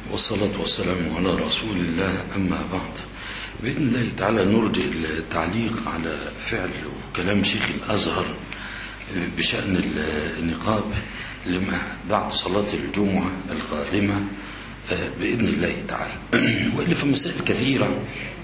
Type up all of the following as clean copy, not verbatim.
والصلاة والسلام على رسول الله. أما بعد، بإذن الله تعالى نرجع التعليق على فعل وكلام شيخ الأزهر بشأن النقاب لما بعد صلاة الجمعة القادمة بإذن الله تعالى. وإلا فمسائل كثيرة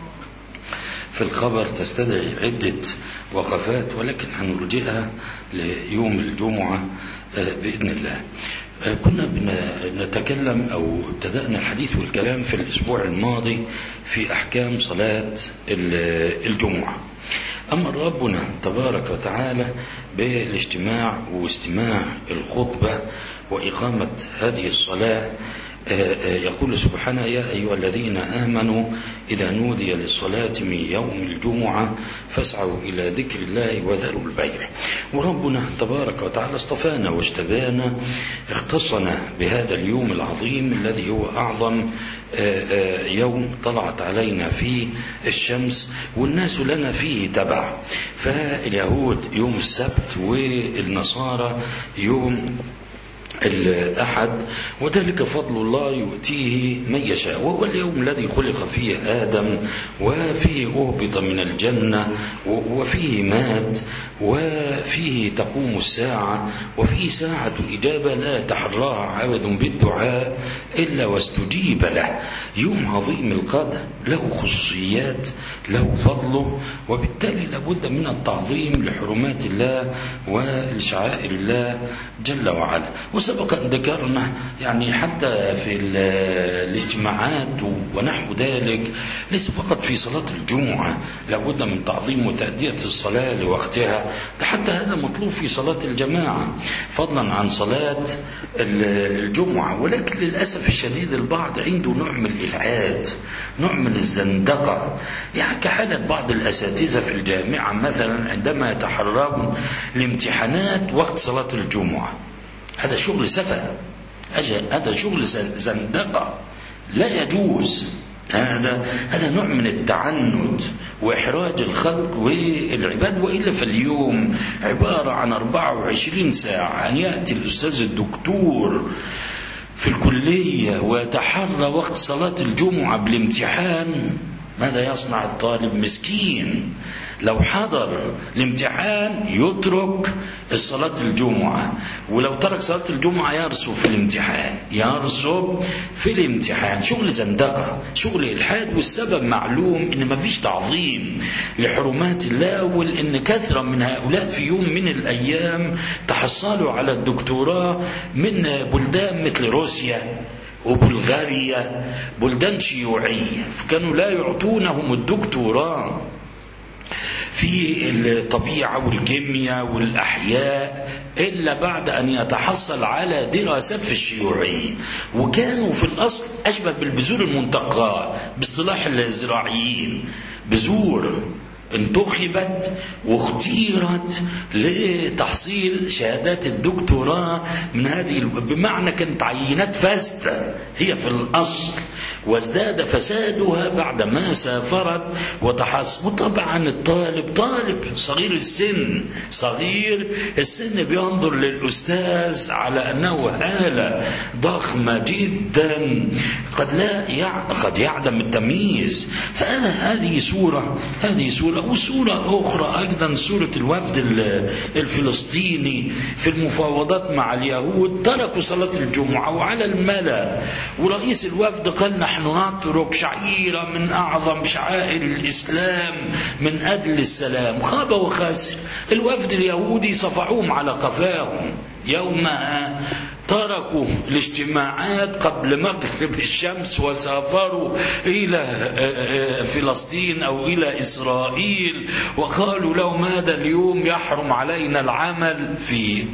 في الخبر تستدعي عدة وقفات، ولكن هنرجئها ليوم الجمعة بإذن الله. كنا نتكلم أو ابتدأنا الحديث والكلام في الأسبوع الماضي في أحكام صلاة الجمعة. أمر ربنا تبارك وتعالى بالاجتماع واستماع الخطبة وإقامة هذه الصلاة. يقول سبحانه: يا أيها الذين آمنوا إذا نودي للصلاة من يوم الجمعة فاسعوا إلى ذكر الله وذروا البيع. وربنا تبارك وتعالى اصطفانا واجتبانا، اختصنا بهذا اليوم العظيم الذي هو أعظم يوم طلعت علينا فيه الشمس، والناس لنا فيه تبع. فاليهود يوم السبت والنصارى يوم الأحد، وذلك فضل الله يؤتيه من يشاء. وهو اليوم الذي خلق فيه آدم، وفيه أهبط من الجنة، وفيه مات، وفيه تقوم الساعة، وفيه ساعة إجابة لا يتحراها عبد بالدعاء إلا واستجيب له. يوم عظيم القدر، له خصوصيات، له فضله، وبالتالي لابد من التعظيم لحرمات الله ولشعائر الله جل وعلا. وسبق أن ذكرنا يعني حتى في الاجتماعات ونحو ذلك، ليس فقط في صلاة الجمعة لابد من تعظيم وتأدية الصلاة لوقتها، حتى هذا مطلوب في صلاة الجماعة فضلا عن صلاة الجمعة. ولكن للأسف الشديد البعض عنده نوع من الإلحاد، نوع من الزندقة، يعني كحالة بعض الأساتذة في الجامعة مثلا عندما يتحرون الامتحانات وقت صلاة الجمعة. هذا شغل سفه، هذا شغل زندقة لا يجوز. هذا نوع من التعنت وإحراج الخلق والعباد. وإلا فاليوم عبارة عن 24 ساعة أن يأتي الأستاذ الدكتور في الكلية ويتحرى وقت صلاة الجمعة بالامتحان. ماذا يصنع الطالب مسكين؟ لو حضر الامتحان يترك الصلاة الجمعة، ولو ترك صلاة الجمعة يرسب في الامتحان، يرسب في الامتحان. شغل زندقة، شغل إلحاد. والسبب معلوم إن ما فيش تعظيم لحرمات الله، وإن كثرة من هؤلاء في يوم من الأيام تحصلوا على الدكتوراه من بلدان مثل روسيا وبلغاريا، بلدان شيوعية، فكانوا لا يعطونهم الدكتوراه في الطبيعة والكيمياء والأحياء إلا بعد أن يتحصل على دراسات في الشيوعية. وكانوا في الأصل أشبه بالبذور المنتقاة باصطلاح الزراعيين، بذور انتخبت واختيرت لتحصيل شهادات الدكتوراه من هذه، بمعنى كانت عينات فاسدة هي في الأصل، وازداد فسادها بعدما سافرت وتحصل. وطبعا الطالب طالب صغير السن بينظر للأستاذ على أنه آلة ضخمة جدا قد يعلم التمييز. فهذه صورة. وصورة أخرى أيضا صورة الوفد الفلسطيني في المفاوضات مع اليهود، تركوا صلاة الجمعة وعلى الملأ، ورئيس الوفد قال: نحن نترك شعيرة من أعظم شعائر الإسلام من أجل السلام. خاب وخسر. الوفد اليهودي صفعوهم على قفاهم يومها، تركوا الاجتماعات قبل مغرب الشمس وسافروا إلى فلسطين أو إلى إسرائيل، وقالوا لهم هذا اليوم يحرم علينا العمل فيه.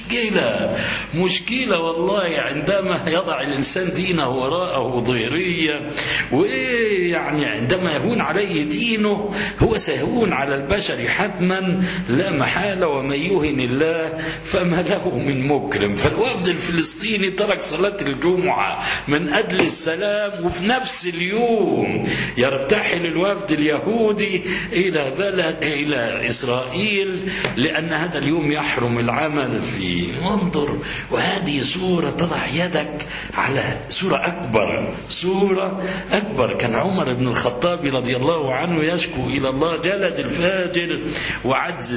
مشكلة والله، عندما يضع الإنسان دينه وراءه ظهرية، ويعني عندما يهون عليه دينه هو سيهون على البشر حتما لا محالة، ومن يهن الله فما له من مكرم. فالوفد الفلسطيني ترك صلاة الجمعة من أجل السلام، وفي نفس اليوم يرتحل الوفد اليهودي إلى إسرائيل لأن هذا اليوم يحرم العمل فيه. انظر، وهذه صورة تضع يدك على صورة أكبر. كان عمر بن الخطاب رضي الله عنه يشكو إلى الله جلد الفاجر وعجز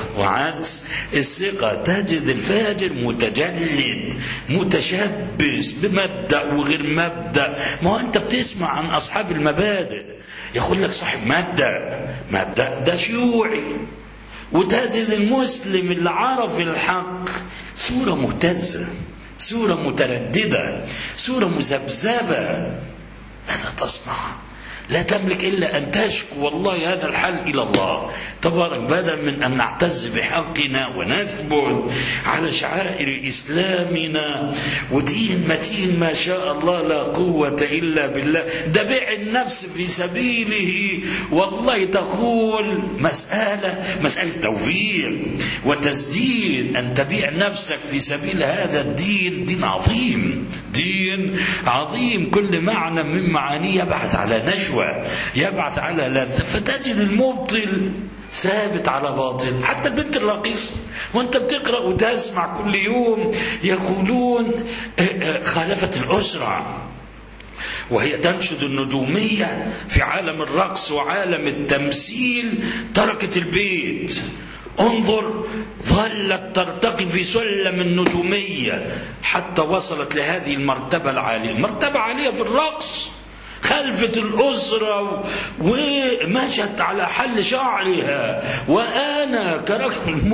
الثقة. تجد الفاجر متجلد متشبث بمبدأ وغير مبدأ. ما هو أنت بتسمع عن أصحاب المبادئ يقول لك صاحب مبدأ ده شيوعي، وتجد المسلم اللي عرف الحق صورة مهتزة، صورة مترددة، صورة مذبذبة. ماذا تصنع؟ لا تملك إلا أن تشكو والله هذا الحل إلى الله تبارك، بدل من أن نعتز بحقنا ونثبت على شعائر إسلامنا ودين متين ما شاء الله لا قوة إلا بالله. ده بيع النفس في سبيله والله تقول مسألة توفير وتسديد. أن تبيع نفسك في سبيل هذا الدين دين عظيم كل معنى من معانيه يبعث على نشوة، يبعث على لذة. فتجد المبطل ثابت على باطل. حتى البنت الراقصة وانت بتقرأ وتسمع كل يوم يقولون خالفت الأسرة وهي تنشد النجومية في عالم الرقص وعالم التمثيل، تركت البيت. انظر، ظلت ترتقي في سلم النجومية حتى وصلت لهذه المرتبة العالية، مرتبة عالية في الرقص، خلفت الأسرة ومشت على حل شعرها. وأنا كرجل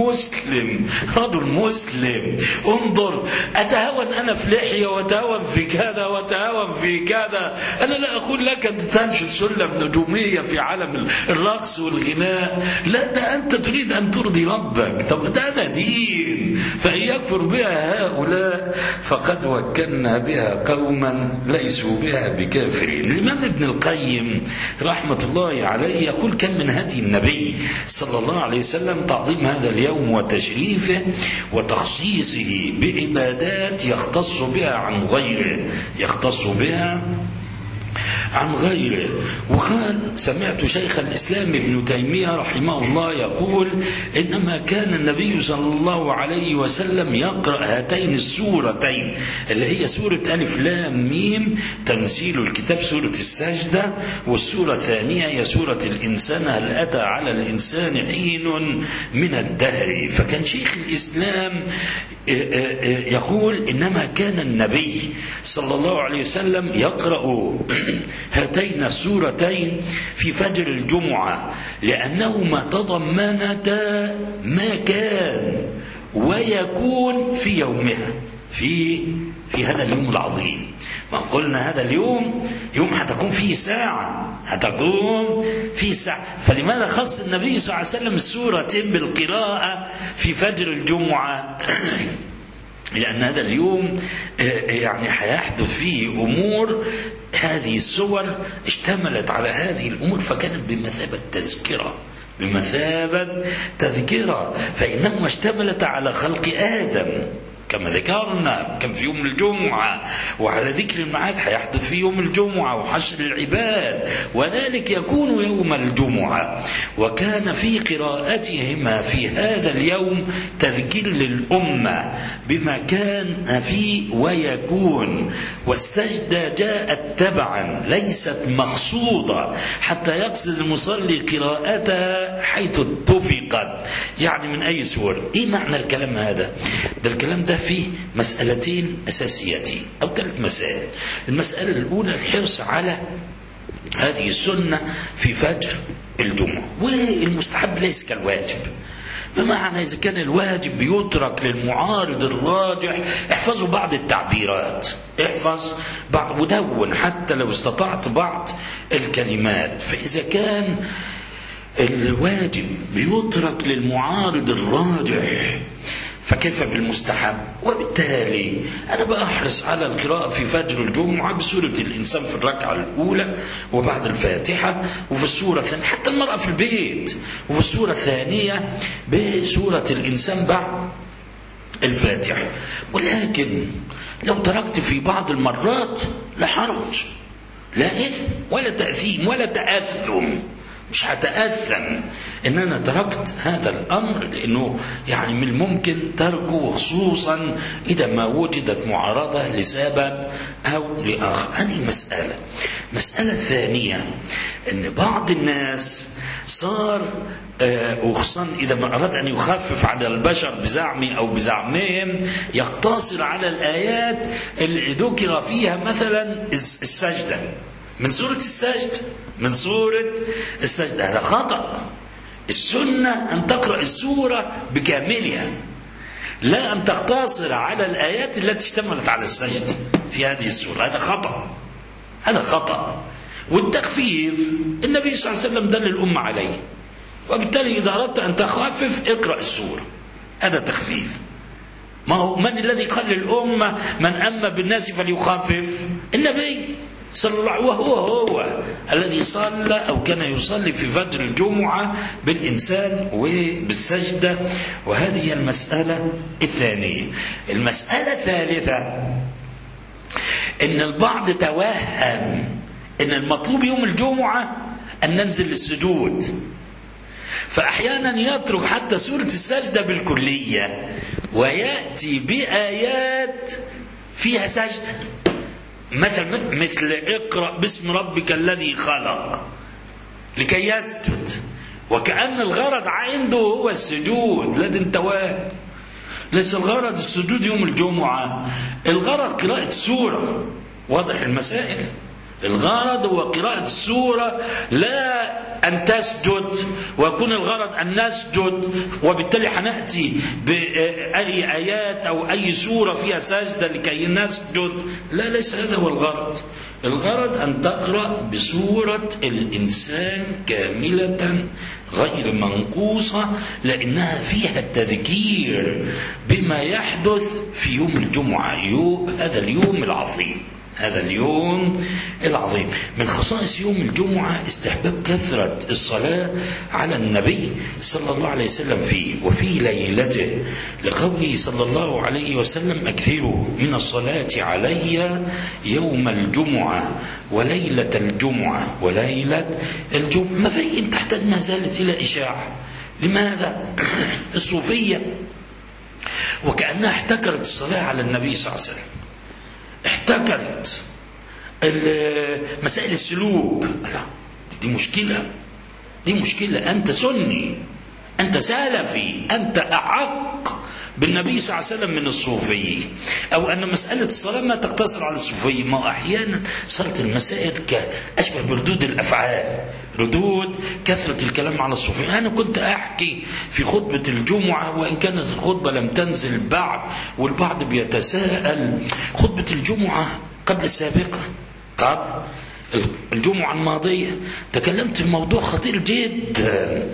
مسلم انظر، أتهون أنا في لحية وأتهون في كذا وأتهون في كذا. أنا لا أقول لك أن تنشد سلم نجومية في عالم الرقص والغناء، لا، ده أنت تريد أن ترضي ربك. طب ده دين، فإن يكفر بها هؤلاء فقد وكلنا بها قوما ليسوا بها بكافرين. الإمام ابن القيم رحمة الله عليه يقول كم من هدي النبي صلى الله عليه وسلم تعظيم هذا اليوم وتشريفه وتخصيصه بعبادات يختص بها عن غيره. وقال سمعت شيخ الإسلام ابن تيمية رحمه الله يقول إنما كان النبي صلى الله عليه وسلم يقرأ هاتين السورتين اللي هي سورة ألف لام ميم تنزيل الكتاب سورة السجدة، والسورة الثانية هي سورة الإنسان هل أتى على الإنسان حين من الدهر. فكان شيخ الإسلام يقول إنما كان النبي صلى الله عليه وسلم يقرأ هاتين السورتين في فجر الجمعة لأنهما تضمنتا ما كان ويكون في يومها في هذا اليوم العظيم. ما قلنا هذا اليوم يوم هتكون فيه ساعة، فلماذا خص النبي صلى الله عليه وسلم السورتين بالقراءة في فجر الجمعة؟ لأن هذا اليوم يعني هيحدث فيه أمور، هذه السور اشتملت على هذه الأمور فكانت بمثابة تذكرة. فإنما اشتملت على خلق آدم كما ذكرنا، كان في يوم الجمعة، وعلى ذكر الميعاد هيحدث في يوم الجمعة وحشر العباد، وذلك يكون يوم الجمعة. وكان في قراءتهما في هذا اليوم تذكير للأمة بما كان فيه ويكون. والسجدة جاءت تبعا ليست مقصودة حتى يقصد المصلي قراءتها حيث اتفقت، يعني من أي سورة. إيه معنى الكلام هذا؟ ده الكلام ده فيه مسألتين أساسيتين أو 3 مسائل. المسألة الأولى الحرص على هذه السنة في فجر الجمعة، والمستحب ليس كالواجب. بمعنى إذا كان الواجب بيترك للمعارض الراجح، احفظوا بعض التعبيرات، احفظ بعض ودون حتى لو استطعت بعض الكلمات. فإذا كان الواجب بيترك للمعارض الراجح فكيف بالمستحب؟ وبالتالي أنا بأحرص على القراءة في فجر الجمعة بسورة الإنسان في الركعة الأولى وبعد الفاتحة، وفي السورة الثانية حتى المرأة في البيت، وفي السورة الثانية بسورة الإنسان بعد الفاتحة. ولكن لو تركت في بعض المرات لا حرج، لا إثم ولا تأثيم ولا تأثم، مش هتأثم إن أنا تركت هذا الأمر، لأنه يعني من الممكن تركه، خصوصا إذا ما وجدت معارضة لسبب أو لآخر. هذه مسألة. مسألة ثانية، أن بعض الناس صار وخصوصا إذا ما أراد أن يخفف على البشر بزعمه أو بزعمهم، يقتصر على الآيات اللي ذكر فيها مثلا السجدة من سورة السجدة. هذا خطأ. السنة أن تقرأ السورة بكاملها، لا أن تقتصر على الآيات التي اشتملت على السجدة في هذه السورة. هذا خطأ. والتخفيف النبي صلى الله عليه وسلم دل الأمة عليه، وبالتالي إذا أردت أن تخفف اقرأ السورة. هذا تخفيف. ما هو من الذي قال للأمة من أما بالناس فليخفف؟ النبي صلى الله عليه وسلم، وهو الذي صلى أو كان يصلي في فجر الجمعة بالإنسان وبالسجدة. وهذه المسألة الثانية. المسألة الثالثة، إن البعض توهم إن المطلوب يوم الجمعة أن ننزل للسجود، فأحيانا يترك حتى سورة السجدة بالكلية ويأتي بآيات فيها سجدة، مثل اقرأ باسم ربك الذي خلق، لكي يسجد، وكأن الغرض عنده هو السجود. لا، ده انتواه. ليس الغرض السجود يوم الجمعة، الغرض قراءة سورة. واضح المسائل. الغرض هو قراءة السورة، لا أن تسجد، ويكون الغرض أن نسجد، وبالتالي حنأتي بأي آيات أو أي سورة فيها سجدة لكي نسجد. لا، ليس هذا هو الغرض. الغرض أن تقرأ بسورة الإنسان كاملة غير منقوصة، لأنها فيها التذكير بما يحدث في يوم الجمعة، هذا اليوم العظيم. من خصائص يوم الجمعة استحباب كثرة الصلاة على النبي صلى الله عليه وسلم فيه وفي ليلته، لقوله صلى الله عليه وسلم أكثروا من الصلاة علي يوم الجمعة وليلة الجمعة وليلة الجمعة. مفاهيم تحتاج ما زالت إلى إشاعة. لماذا؟ الصوفية وكأنها احتكرت الصلاة على النبي صلى الله عليه وسلم، احتكرت مسائل السلوك. لا، دي مشكلة. أنت سني، أنت سلفي، أنت أحق بالنبي صلى الله عليه وسلم من الصوفي. أو أن مسألة الصلاة ما تقتصر على الصوفي. ما أحيانا صارت المسائل أشبه بردود الأفعال، ردود كثرة الكلام على الصوفي. أنا كنت أحكي في خطبة الجمعة، وإن كانت الخطبة لم تنزل بعد، والبعض بيتساءل خطبة الجمعة قبل السابقة، قبل الجمعة الماضية تكلمت في موضوع خطير جدا،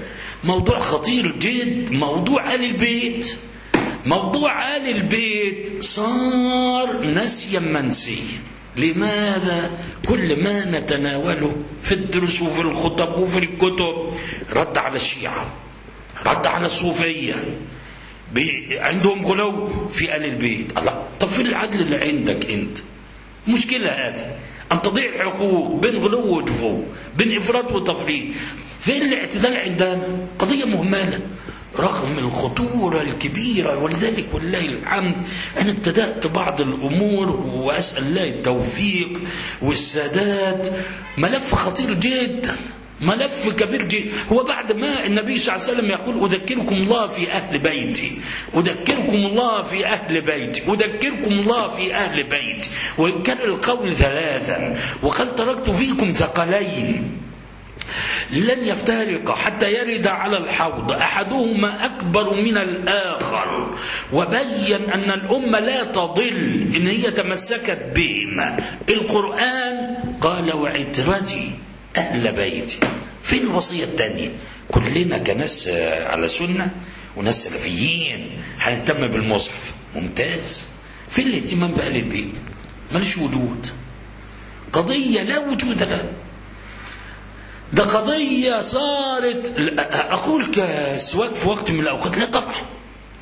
موضوع آل البيت. موضوع آل البيت صار نسيا منسيا. لماذا؟ كل ما نتناوله في الدروس وفي الخطب وفي الكتب رد على الشيعة، رد على الصوفية، عندهم غلو في آل البيت. الله، طب فين العدل اللي عندك أنت؟ مشكلة هذه، أن تضيع الحقوق بين غلو وجفو، بين إفراط وتفريط. فين الاعتدال عندنا؟ قضية مهملة رغم الخطورة الكبيرة. ولذلك والله الحمد أنا ابتدأت بعض الأمور، وأسأل الله التوفيق والسداد. ملف خطير جدا، ملف كبير جدا. هو بعد ما النبي صلى الله عليه وسلم يقول أذكركم الله في أهل بيتي، أذكركم الله في أهل بيتي، أذكركم الله في أهل بيتي، ويكرر القول 3، وقال تركت فيكم ثقلين لن يفترق حتى يرد على الحوض أحدهما أكبر من الآخر، وبين أن الأمة لا تضل إن هي تمسكت بهما، القرآن قال وعترتي أهل بيتي. فين الوصية الثانية؟ كلنا كناس على سنة وناس سلفيين هنهتم بالمصحف، ممتاز. فين الاهتمام بأهل البيت؟ مالش وجود، قضية لا وجود لها. ده قضية صارت، أقول كسواك في وقت من الأوقات، لا طبعا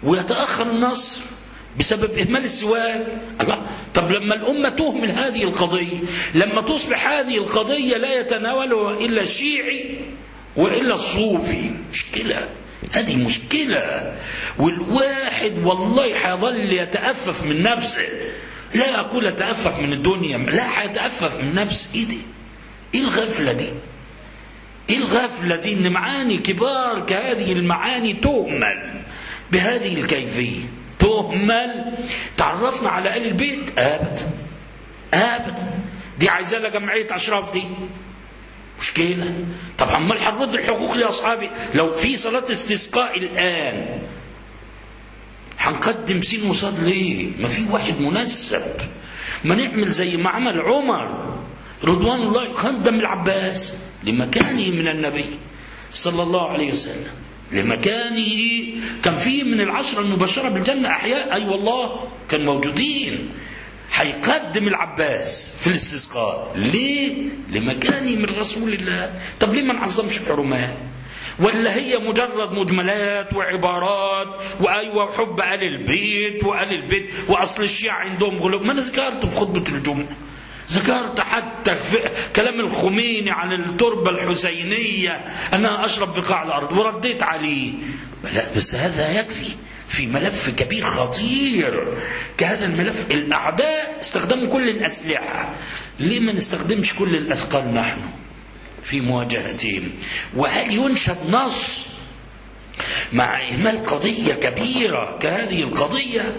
ويتأخر النصر بسبب إهمال السواك. الله، طب لما الأمة تهمل هذه القضية، لما تصبح هذه القضية لا يتناولها إلا الشيعي وإلا الصوفي، مشكلة، هذه مشكلة. والواحد والله حيظل يتأفف من نفسه، لا أقول يتأفف من الدنيا، لا، حيتأفف من نفسه. إيه دي؟ إيه الغفلة دي؟ إيه الغفلة دي؟ إن معاني كبار كهذه المعاني تهمل بهذه الكيفية، تهمل. تعرفنا على آل البيت؟ أبدا. دي عايزة لها جمعية أشراف، دي مشكلة. طب عمال هنرد الحقوق لأصحابي. لو في صلاة استسقاء الآن هنقدم سين وصاد ليه؟ ما في واحد منسب. ما نعمل زي ما عمل عمر رضوان الله، قدم العباس لمكانه من النبي صلى الله عليه وسلم، لمكانه. كان فيه من العشرة المبشرة بالجنة أحياء، أي والله كان موجودين. هيقدم العباس في الاستسقاء ليه؟ لمكانه من رسول الله. طب ليه ما نعظمش الحرمات؟ ولا هي مجرد مجملات وعبارات وأيوة وحب آل البيت وآل البيت وأصل الشيعة عندهم غلو؟ ما أنا ذكرت في خطبة الجمعة، ذكرت حتى في كلام الخميني عن التربة الحسينية أنها أشرب بقاع الأرض ورديت عليه. لا، بس هذا يكفي في ملف كبير خطير كهذا الملف. الأعداء استخدموا كل الأسلحة، ليه ما نستخدمش كل الأثقال نحن في مواجهتهم؟ وهل ينشد نص مع إهمال قضية كبيرة كهذه القضية؟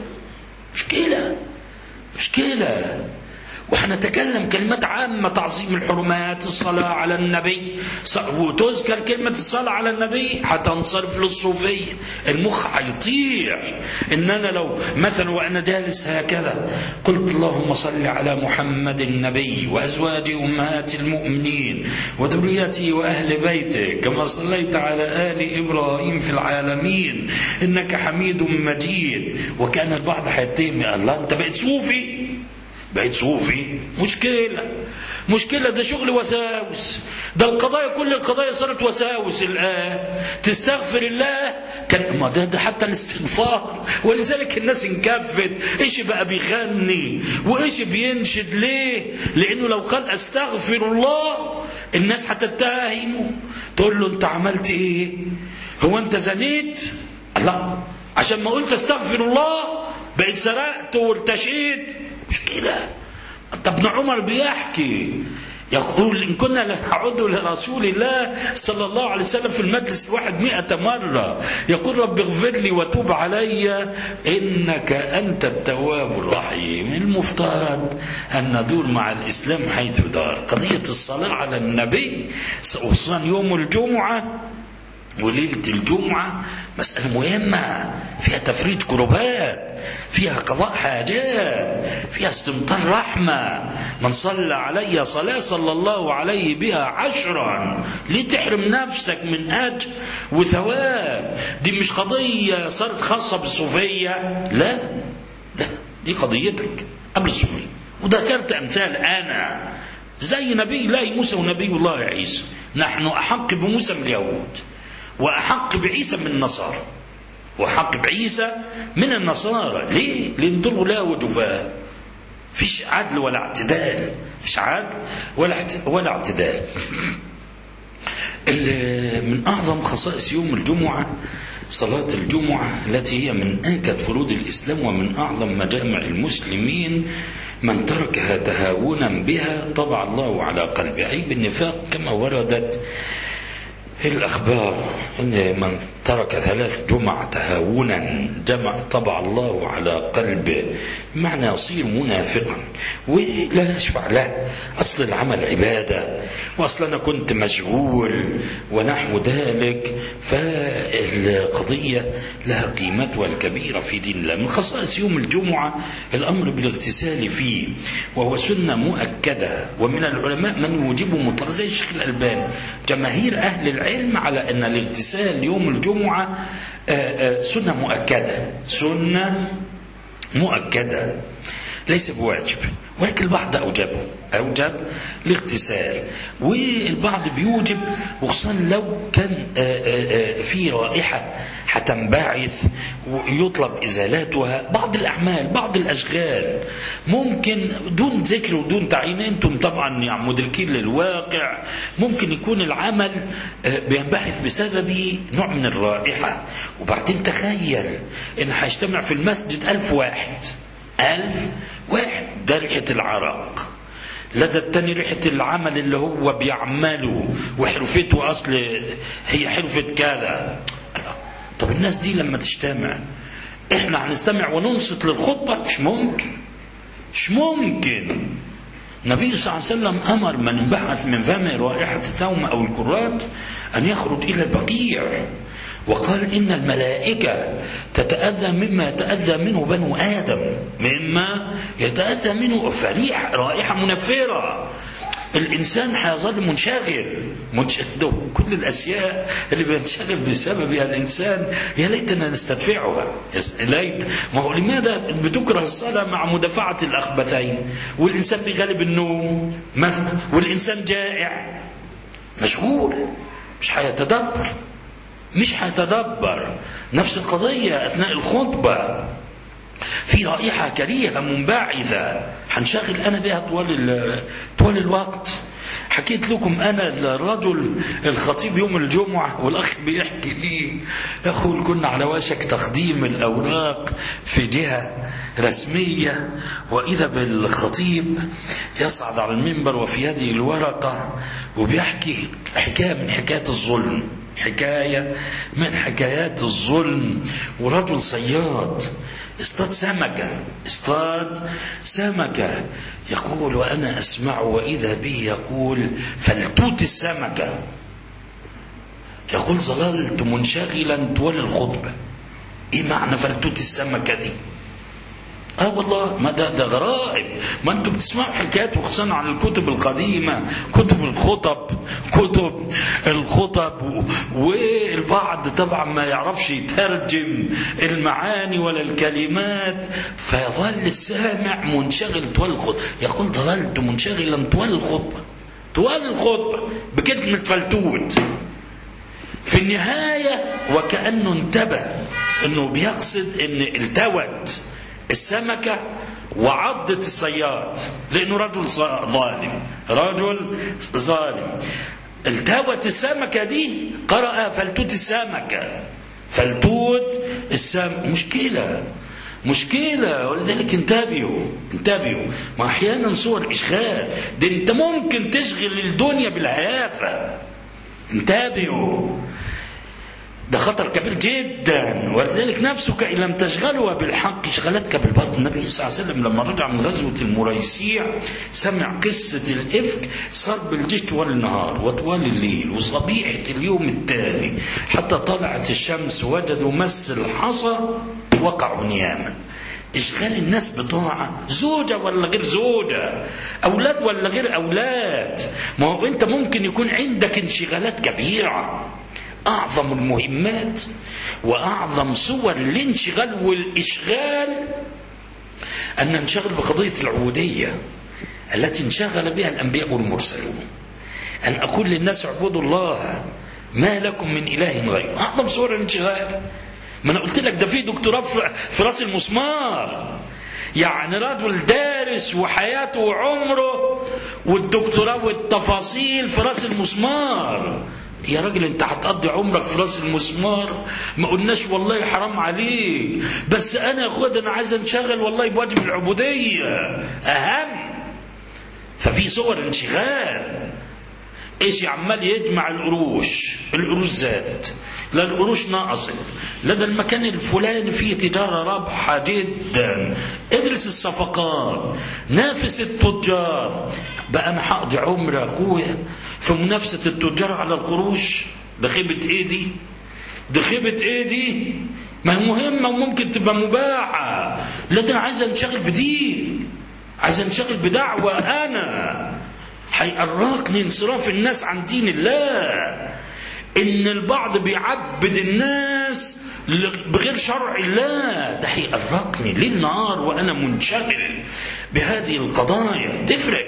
مشكلة. وحنتكلم كلمات عامة، تعظيم الحرمات، الصلاة على النبي، وتذكر كلمة الصلاة على النبي هتنصرف للصوفية، المخ هيطير. إن أنا لو مثلا وأنا جالس هكذا قلت اللهم صل على محمد النبي وأزواجه أمهات المؤمنين وذريته وأهل بيته كما صليت على آل إبراهيم في العالمين إنك حميد مجيد، وكان البعض هيتهمني الله أنت بقيت صوفي. مشكلة. ده شغل وساوس. ده القضايا، كل القضايا صارت وساوس الآن. تستغفر الله كان ما ده حتى الاستغفار. ولذلك الناس انكفت، إيش بقى بيغني وإيش بينشد ليه؟ لأنه لو قال أستغفر الله الناس هتتهمه، تقول له أنت عملت إيه؟ هو أنت زنيت؟ الله، عشان ما قلت أستغفر الله بقيت سرقت وارتشيت. مشكلة. ابن عمر بيحكي يقول إن كنا لنعود لرسول الله صلى الله عليه وسلم في المجلس الواحد 100 مرة يقول رب اغفر لي وتوب علي إنك أنت التواب الرحيم. المفترض أن ندور مع الإسلام حيث دار. قضية الصلاة على النبي خصوصا يوم الجمعة وليلة الجمعة مسألة مهمة، فيها تفريج كربات، فيها قضاء حاجات، فيها استمطار رحمة. من صلى علي صلاة صلى الله عليه بها 10. ليه تحرم نفسك من أجر وثواب؟ دي مش قضية صارت خاصة بالصوفية، لا، دي قضيتك قبل الصوفية. وذكرت أمثال أنا زي نبي الله موسى ونبي الله عيسى. نحن أحق بموسى من اليهود وأحق بعيسى من النصارى، وأحق بعيسى من النصارى. ليه؟ لأن دول لا وجفاء، فيش عدل ولا اعتدال، فيش عدل ولا اعتدال. من أعظم خصائص يوم الجمعة صلاة الجمعة التي هي من آكد فروض الإسلام ومن أعظم مجامع المسلمين. من تركها تهاونا بها طبع الله على قلبه، أي بالنفاق كما وردت الأخبار إن من ترك 3 جمع تهاونا طبع الله على قلبه، معنى يصير منافقا ولا يشفع له. أصل العمل عبادة، وأصل أنا كنت مشغول ونحو ذلك، فالقضية لها قيمتها الكبيرة في دين الله. من خصائص يوم الجمعة الأمر بالاغتسال فيه، وهو سنة مؤكدة، ومن العلماء من يوجبه مطلق زي الشيخ الألباني. جماهير أهل العلم على أن الاغتسال يوم الجمعة سنة مؤكدة. ليس بواجب، ولكن البعض أوجب الاغتسال، والبعض بيوجب، وخصوصا لو كان في رائحة هتنبعث ويطلب إزالاتها. بعض الأعمال بعض الأشغال ممكن دون ذكر ودون تعيين، أنتم طبعا يعني مدركين للواقع، ممكن يكون العمل بينبعث بسبب نوع من الرائحة. وبعدين تخيل إن هيجتمع في المسجد 1000 واحد، 1000 واحد، ده ريحة العرق، لدى التاني ريحة العمل اللي هو بيعمله وحرفته أصل هي حرفة كذا. طب الناس دي لما تجتمع احنا هنستمع وننصت للخطبة؟ مش ممكن. النبي صلى الله عليه وسلم أمر من انبعث من فمه رائحة الثوم أو الكرات أن يخرج إلى البقيع، وقال إن الملائكة تتأذى مما يتأذى منه بنو آدم، مما يتأذى منه، رائحة منفرة. الإنسان هيظل منشغل كل الأشياء اللي بينشغل بسببها الإنسان يا ليتنا نستدفعها. ليت، ما هو لماذا بتكره الصلاة مع مدافعة الأخبثين؟ والإنسان بغالب النوم مثلا، والإنسان جائع مشغول، مش هيتدبر. نفس القضية أثناء الخطبة، في رائحة كريهة منبعثة هنشغل أنا بها طوال الوقت. حكيت لكم أنا الرجل الخطيب يوم الجمعة، والأخ بيحكي لي يقول كنا على وشك تقديم الأوراق في جهة رسمية، وإذا بالخطيب يصعد على المنبر وفي يده الورقة وبيحكي حكاية من حكايات الظلم. ورجل صياد اصطاد سمكة، يقول وأنا أسمع وإذا به يقول فلتوت السمكة، يقول ظللت منشغلا طوال الخطبة. إيه معنى فلتوت السمكة دي؟ والله ما ده غرائب. ما انتم بتسمعوا حكايات وخصوصا عن الكتب القديمة، كتب الخطب، والبعض طبعا ما يعرفش يترجم المعاني ولا الكلمات، فيظل السامع منشغل طوال الخطبة. يقول ظللت منشغلا طوال الخطبة بكلمة فلتوت. في النهاية وكأنه انتبه انه بيقصد ان التوت السمكة وعضت الصياد، لأنه رجل ظالم. التوت السمكة دي قرأ فلتوت السمكة، مشكلة. ولذلك انتبهوا. ما أحيانا صور إشغال دي انت ممكن تشغل الدنيا بالهيافة. انتبهوا، ده خطر كبير جدا. ولذلك نفسك إن لم تشغلها بالحق شغلتك بالباطل. النبي صلى الله عليه وسلم لما رجع من غزوة المريسيع سمع قصة الإفك، صار بالجيش طوال النهار وطوال الليل وصبيحة اليوم التالي حتى طلعت الشمس، وجدوا مس الحصى وقعوا نياما. إشغال الناس بطاعة، زوجة ولا غير زوجة، أولاد ولا غير أولاد. ما هو أنت ممكن يكون عندك انشغالات كبيرة. أعظم المهمات وأعظم صور الانشغال والإشغال أن ننشغل بقضية العبودية التي انشغل بها الأنبياء والمرسلون. أن أقول للناس اعبدوا الله ما لكم من إله غيره. أعظم صور الانشغال. ما أنا قلت لك ده في دكتوراه في رأس المسمار، يعني رجل دارس وحياته وعمره والدكتوراه والتفاصيل في رأس المسمار. يا راجل انت هتقضي عمرك في راس المسمار؟ ما قلناش والله حرام عليك، بس انا انا عايز انشغل والله بواجب العبودية اهم. ففي صور انشغال. ايش عمال يجمع القروش زادت، لا القروش نقصت، لا ده المكان الفلاني فيه تجارة رابحة جدا، ادرس الصفقات، نافس التجار. بقى انا هقضي عمر اخويا في منافسة التجار على القروش؟ ده خيبة ايه دي؟ ما هي مهمة وممكن تبقى مباحة. لا ده انا عايز انشغل بدين، عايز انشغل بدعوة، انا هيقرقني انصراف الناس عن دين الله. إن البعض بيعبد الناس بغير شرع الله، ده هيقرقني ليل نهار وأنا منشغل بهذه القضايا.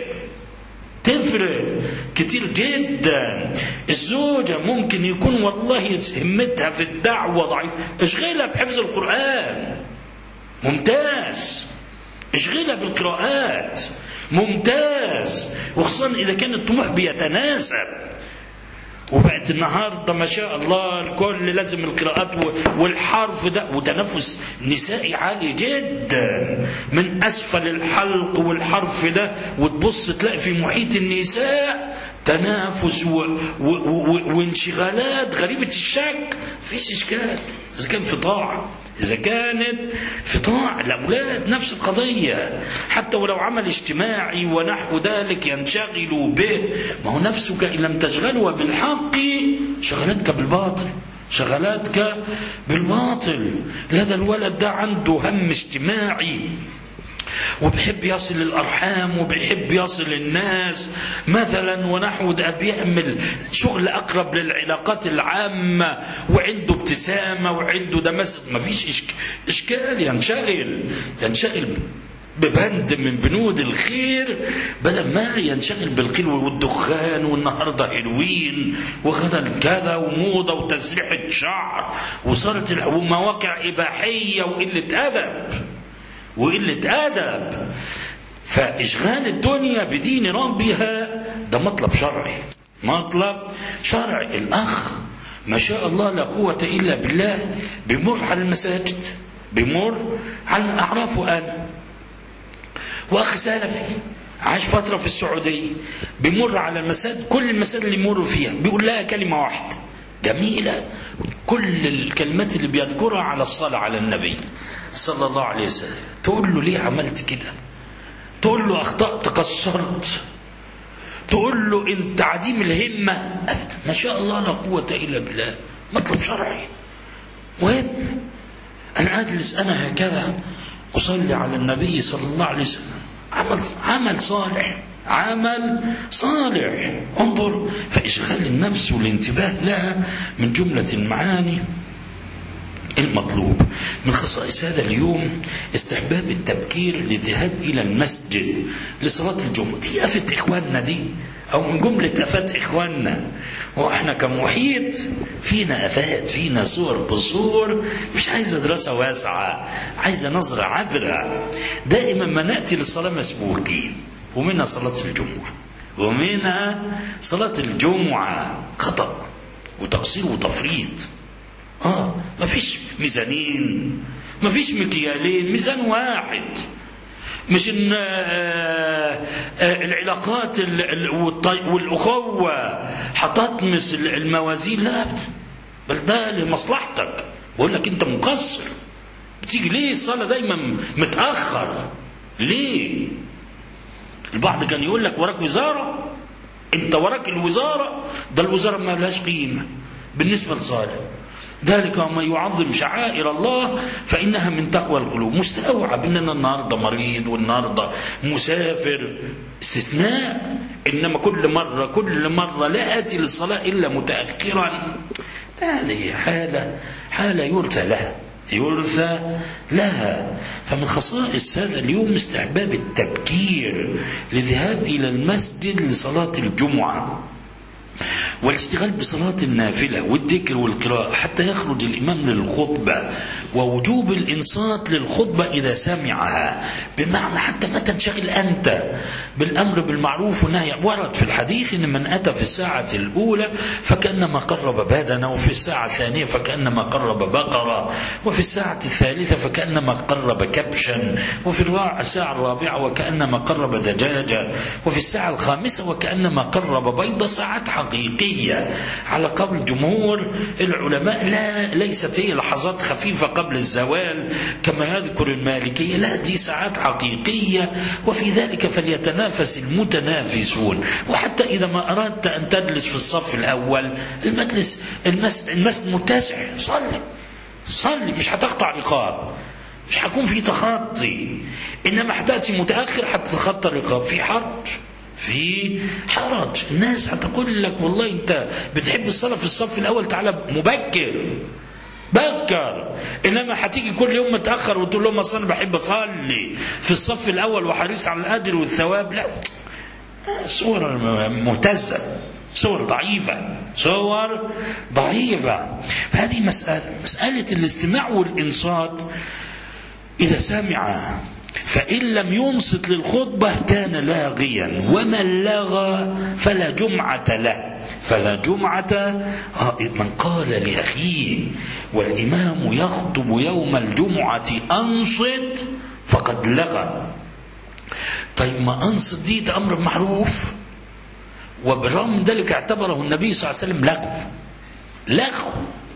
تفرق كتير جدا. الزوجة ممكن يكون والله همتها في الدعوة ضعيف، اشغلها بحفظ القرآن ممتاز، اشغلها بالقراءات ممتاز، وخصوصا إذا كان الطموح بيتناسب. وبقت النهاردة ما شاء الله الكل لازم القراءات والحرف ده، وتنافس نسائي عالي جدا من أسفل الحلق والحرف ده، وتبص تلاقي في محيط النساء تنافس وانشغالات غريبة الشك. فيش إشكال إذا كان في طاعة، إذا كانت في طاعة الأولاد نفس القضية، حتى ولو عمل اجتماعي ونحو ذلك ينشغلوا به، ما هو نفسك إن لم تشغلوا بالحق شغلاتك بالباطل. هذا الولد ده عنده هم اجتماعي وبيحب يصل الأرحام وبيحب يصل الناس مثلا ونحو ده، بيعمل شغل أقرب للعلاقات العامة، وعنده ابتسامة وعنده ده ما فيش إشكال. ينشغل ببند من بنود الخير بدل ما ينشغل بالقيل والدخان، والنهارده هيروين وغدا كذا وموضة وتسريحة شعر وصارت ومواقع إباحية وقلة أدب. فإشغال الدنيا بدين ربها ده مطلب شرعي. الأخ ما شاء الله لا قوة إلا بالله بيمر على المساجد، بيمر على أعرافه أنا، وأخ سلفي عاش فترة في السعودية، بيمر على المساجد، كل المساجد اللي يمر فيها بيقول لها كلمة واحدة جميلة، كل الكلمات اللي بيذكرها على الصلاة على النبي صلى الله عليه وسلم. تقول له ليه عملت كده؟ تقول له أخطأت قصرت؟ تقول له أنت عديم الهمة؟ أبدا، ما شاء الله لا قوة إلا بالله، مطلب شرعي مهم. أنا أجلس أنا هكذا أصلي على النبي صلى الله عليه وسلم، عمل صالح. انظر، فإشغال النفس والانتباه لها من جملة المعاني المطلوب. من خصائص هذا اليوم استحباب التبكير للذهاب إلى المسجد لصلاة الجمعة. دي آفة إخواننا دي، أو من جملة آفات إخواننا. وإحنا كمحيط فينا آفات، فينا صور بصور، مش عايزة دراسة واسعة، عايزة نظرة عبرة. دائما ما نأتي للصلاة مسبوقين، ومنها صلاة الجمعة خطأ وتقصير وتفريط. ما فيش ميزانين، ما فيش مكيالين، ميزان واحد. مش ان العلاقات والأخوة هتطمس الموازين، لا، بل ده لمصلحتك. بقول لك انت مقصر، بتيجي ليه الصلاة دايما متأخر ليه؟ البعض كان يقول لك وراك وزارة، انت وراك الوزارة، ده الوزارة ما لهاش قيمة بالنسبة لصالح. ذلك وما يعظم شعائر الله فإنها من تقوى القلوب. مستوعب أننا النهاردة مريض والنهاردة مسافر، استثناء. إنما كل مرة لا آتي للصلاة إلا متأخرا، هذه حالة يرثى لها. فمن خصائص هذا اليوم استحباب التبكير للذهاب إلى المسجد لصلاة الجمعة، والاشتغال بصلاة النافلة والذكر والقراءة حتى يخرج الإمام للخطبة، ووجوب الإنصات للخطبة إذا سمعها، بمعنى حتى ما تنشغل أنت بالأمر بالمعروف والنهي. ورد في الحديث إن من أتى في الساعة الأولى فكأنما قرب بدنه، وفي الساعة الثانية فكأنما قرب بقرة، وفي الساعة الثالثة فكأنما قرب كبشا، وفي الساعة الرابعة وكأنما قرب دجاجة، وفي الساعة الخامسة وكأنما قرب بيضة. ساعات حقيقية على قول جمهور العلماء، ليست هي لحظات خفيفة قبل الزوال كما يذكر المالكية، لا، دي ساعات حقيقية. وفي ذلك فليتنافس المتنافسون. وحتى إذا ما أردت أن تجلس في الصف الأول، المسجد متسع، صلي، مش هتقطع رقاب، مش هكون في تخطي. إنما حتأتي متأخر حتى تتخطى الرقاب، في حرج في حرج. الناس هتقول لك والله أنت بتحب الصلاة في الصف الأول، تعالى مبكر بكر، إنما هتيجي كل يوم متأخر وتقول لهم أصلا أنا بحب أصلي في الصف الأول وحريص على الأجر والثواب. لا، صور مهتزة، صور ضعيفة، صور ضعيفة. هذه مسألة الاستماع والإنصات. إذا سمع فإن لم ينصت للخطبة كان لاغيا، ومن لغى فلا جمعة له. فلا جمعة. من قال لأخيه والإمام يخطب يوم الجمعة أنصت فقد لغى. طيب ما أنصت دي ده أمر معروف، وبالرغم من ذلك اعتبره النبي صلى الله عليه وسلم لغو.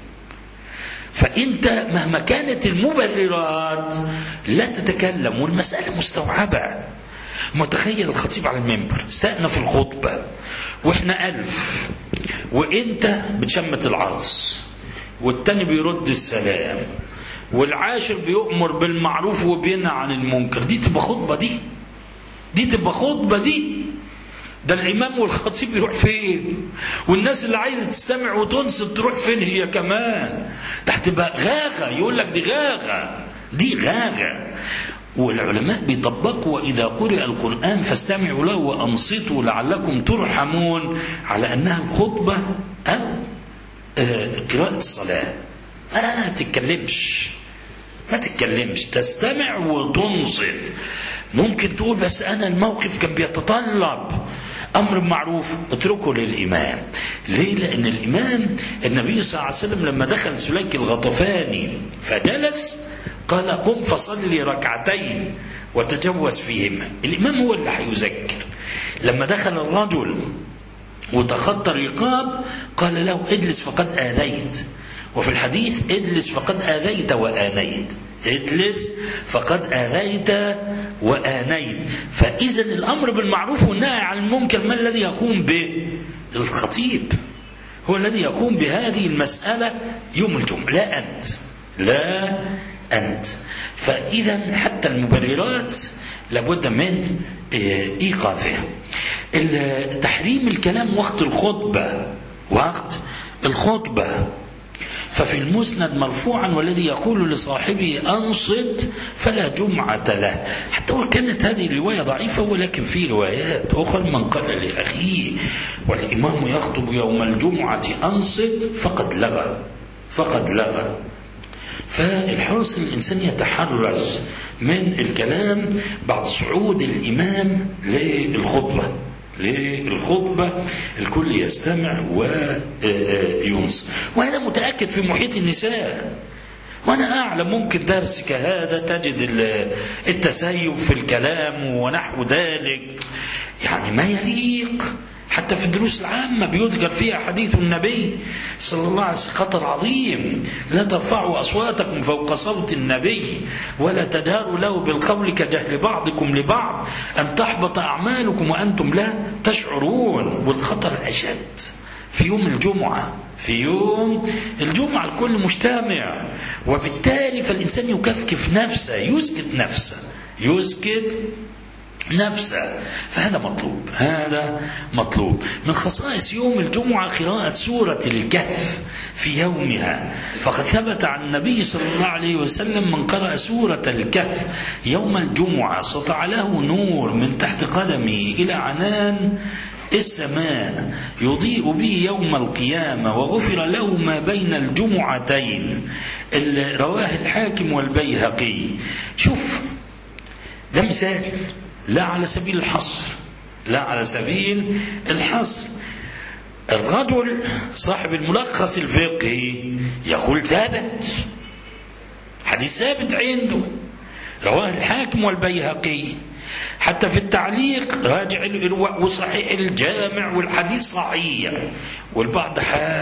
فأنت مهما كانت المبررات لا تتكلم، والمسألة مستوعبة. متخيل الخطيب على المنبر استأنف الخطبة وإحنا 1000، وإنت بتشمت العطس، والتاني بيرد السلام، والعاشر بيؤمر بالمعروف وبينهى عن المنكر. دي تبقى خطبة؟ دي تبقى خطبة؟ دي ده الإمام والخطيب يروح فين؟ والناس اللي عايزة تستمع وتنصت تروح فين هي كمان؟ ده هتبقى غاغة. يقول لك دي غاغة. والعلماء بيطبقوا وإذا قرئ القرآن فاستمعوا له وأنصتوا لعلكم ترحمون على أنها الخطبة أو قراءة الصلاة. ما تتكلمش، تستمع وتنصت. ممكن تقول بس أنا الموقف كان بيتطلب أمر معروف، اتركه للإمام. ليه؟ لأن الإمام النبي صلى الله عليه وسلم لما دخل سليك الغطفاني فجلس قال قم فصلي ركعتين وتجوز فيهما. الإمام هو اللي هيذكر. لما دخل الرجل وتخطى الرقاب قال له اجلس فقد آذيت، وفي الحديث اجلس فقد آذيت وآنيت. اجلس فقد آذيت وآنيت. فإذا الأمر بالمعروف والنهي عن المنكر ما الذي يقوم به؟ الخطيب هو الذي يقوم بهذه المسألة يوم الجمعة، لا أنت. فإذا حتى المبررات لابد من إيقافها. تحريم الكلام وقت الخطبة ففي المسند مرفوعا والذي يقول لصاحبه أنصت فلا جمعة له. حتى وكانت هذه الرواية ضعيفة، ولكن في روايات أخرى من قال لأخيه والإمام يخطب يوم الجمعة أنصت فقد لغى. فالحاصل الإنسان يتحرز من الكلام بعد صعود الإمام للخطبة الكل يستمع وينصت. وهذا متأكد في محيط النساء. وأنا أعلم ممكن درس كهذا تجد التسيب في الكلام ونحو ذلك، يعني ما يليق. حتى في الدروس العامة بيذكر فيها حديث النبي صلى الله عليه وسلم خطر عظيم: لا ترفعوا أصواتكم فوق صوت النبي ولا تجهروا له بالقول كجهر بعضكم لبعض أن تحبط أعمالكم وأنتم لا تشعرون. والخطر أشد في يوم الجمعة الكل مجتمع، وبالتالي فالإنسان يكفكف نفسه، يسكت نفسه. فهذا مطلوب. من خصائص يوم الجمعة قراءة سورة الكهف في يومها، فقد ثبت عن النبي صلى الله عليه وسلم من قرأ سورة الكهف يوم الجمعة سطع له نور من تحت قدمه إلى عنان السماء يضيء به يوم القيامة، وغفر له ما بين الجمعتين. رواه الحاكم والبيهقي. شوف، ده مثال لا على سبيل الحصر. الرجل صاحب الملخص الفقهي يقول ثابت، حديث ثابت عنده، رواه الحاكم والبيهقي. حتى في التعليق راجع الإرواء وصحيح الجامع والحديث صحيح، والبعض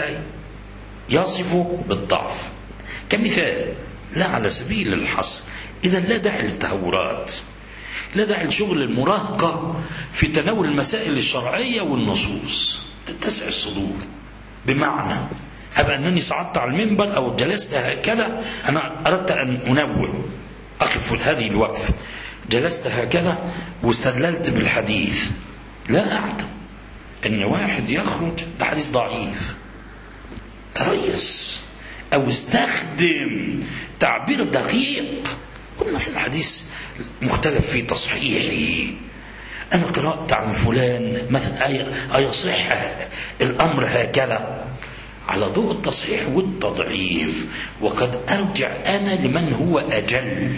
يصفه بالضعف كمثال لا على سبيل الحصر. إذا لا داعي للتهورات، لا داعي لشغل المراهقة في تناول المسائل الشرعية والنصوص، تتسع الصدور. بمعنى أبقى أنني صعدت على المنبر أو جلست هكذا، أنا أردت أن أنوه، أقف هذه الوقف، جلست هكذا واستدللت بالحديث لا أعلم أن واحد يخرج بحديث ضعيف تريس أو استخدم تعبير دقيق، قل مثلا حديث مختلف في تصحيحه، أنا قرأت عن فلان مثلا أيصح الأمر هكذا على ضوء التصحيح والتضعيف، وقد أرجع أنا لمن هو أجل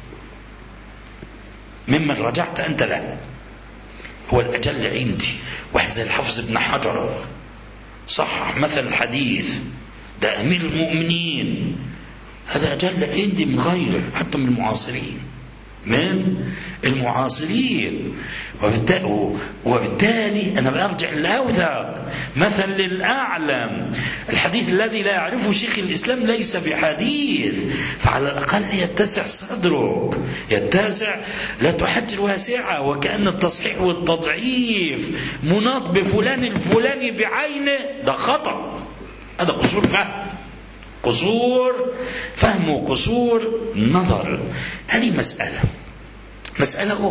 ممن رجعت أنت له، هو الأجل عندي. واحد زي الحافظ ابن حجر صح مثلا الحديث، ده أمير المؤمنين، هذا أجل عندي من غيره حتى من المعاصرين. وبالتالي أنا برجع للأوثق مثل للأعلم. الحديث الذي لا يعرفه شيخ الإسلام ليس بحديث، فعلى الأقل يتسع صدرك، يتسع، لا تحجر واسعة. وكأن التصحيح والتضعيف مناط بفلان الفلاني بعينه، ده خطأ، هذا قصور فهم وقصور نظر. هذه مسألة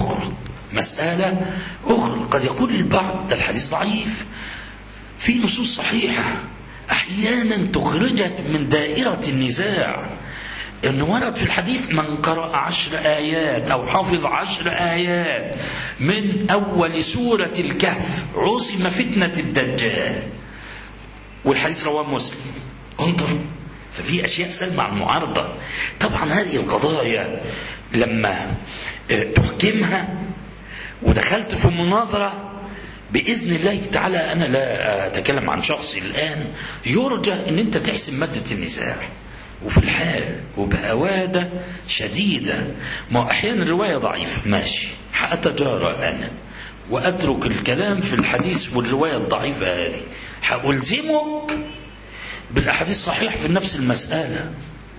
أخرى. قد يقول البعض ده الحديث ضعيف، في نصوص صحيحة أحيانا تخرجت من دائرة النزاع، إن ورد في الحديث من قرأ 10 آيات أو حافظ 10 آيات من أول سورة الكهف عصم فتنة الدجال، والحديث رواه مسلم. انظر، ففي أشياء سلمة عن المعارضة. طبعا هذه القضايا لما تحكمها ودخلت في مناظرة بإذن الله تعالى، أنا لا أتكلم عن شخصي الآن، يرجى أن أنت تحسم مادة النزاع وفي الحال وبأوادة شديدة. ما أحيانا الرواية ضعيفة ماشي، حأتجارى أنا وأترك الكلام في الحديث والرواية الضعيفة هذه، حألزمك بالأحاديث الصحيحة في نفس المسألة،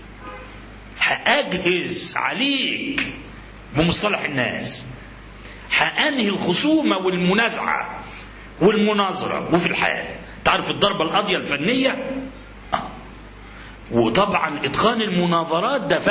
حأجهز عليك بمصطلح الناس، حأنهي الخصومة والمنازعة والمناظرة. وفي الحال تعرف الضربة القاضية الفنية، وطبعا إتقان المناظرات ده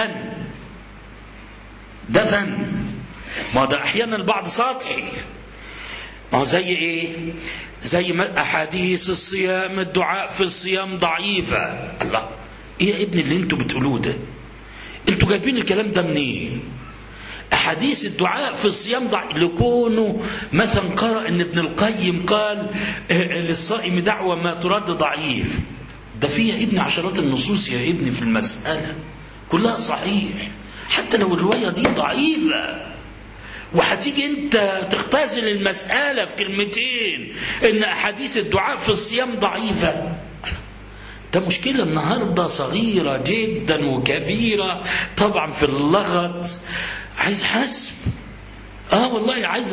فن. ما ده أحيانا البعض سطحي، ما هو زي إيه؟ زي أحاديث الصيام، الدعاء في الصيام ضعيفة. الله، إيه يا ابني اللي انتوا بتقولوه ده؟ انتوا جايبين الكلام ده منين؟ أحاديث الدعاء في الصيام ضعيف، لكونه مثلا قرأ أن ابن القيم قال للصائم دعوة ما ترد ضعيف. ده فيه يا ابني عشرات النصوص يا ابني في المسألة كلها صحيح، حتى لو الرواية دي ضعيفة، وهتيجي انت تختزل المسألة في كلمتين ان أحاديث الدعاء في الصيام ضعيفة. ده مشكلة النهاردة صغيرة جدا وكبيرة طبعا في اللغط، عايز حسم. والله عايزة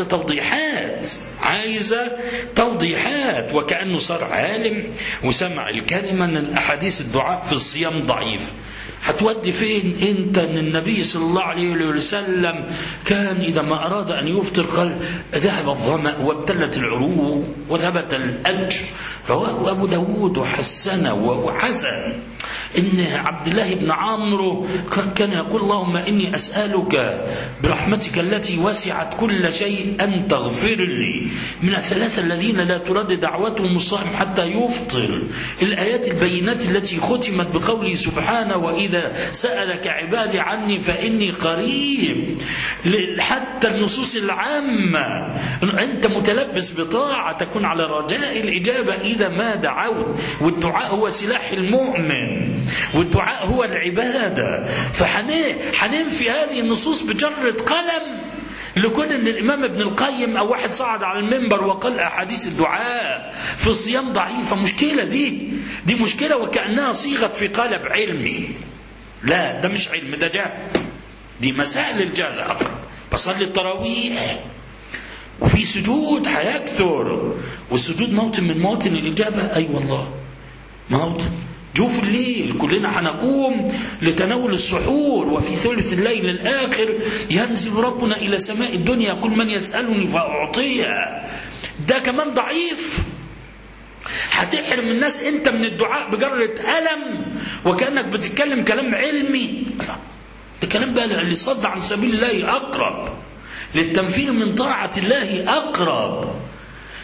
توضيحات. وكأنه صار عالم وسمع الكلمة ان الأحاديث الدعاء في الصيام ضعيف. هتودي فين انت ان النبي صلى الله عليه وسلم كان اذا ما اراد ان يفطر قال ذهب الظمأ وابتلت العروق وثبت الاجر. رواه ابو داود وحسنه وحسن ان عبد الله بن عمرو كان يقول اللهم اني اسالك برحمتك التي وسعت كل شيء ان تغفر لي من الثلاثه الذين لا ترد دعوتهم الصائم حتى يفطر. الايات البينات التي ختمت بقوله سبحانه واذا سالك عبادي عني فاني قريب، حتى النصوص العامه انت متلبس بطاعه تكون على رجاء الاجابه اذا ما دعوت، والدعاء هو سلاح المؤمن والدعاء هو العبادة. فحننفي هذه النصوص بجرة قلم لكون ان الامام ابن القيم او واحد صعد على المنبر وقال احاديث الدعاء في الصيام ضعيفة. مشكلة دي مشكلة، وكأنها صيغت في قالب علمي. لا، ده مش علم، ده جهل، دي مسائل الجهل. بصلي التراويح وفي سجود هيكثر، والسجود موطن من مواطن الإجابة. أي والله موطن. جوف الليل كلنا هنقوم لتناول السحور، وفي ثلث الليل الآخر ينزل ربنا إلى سماء الدنيا يقول من يسألني فأعطيه. ده كمان ضعيف. هتحرم الناس انت من الدعاء بجرة ألم وكأنك بتتكلم كلام علمي. ده كلام بقى للصد عن سبيل الله أقرب، للتنفير من طاعة الله أقرب.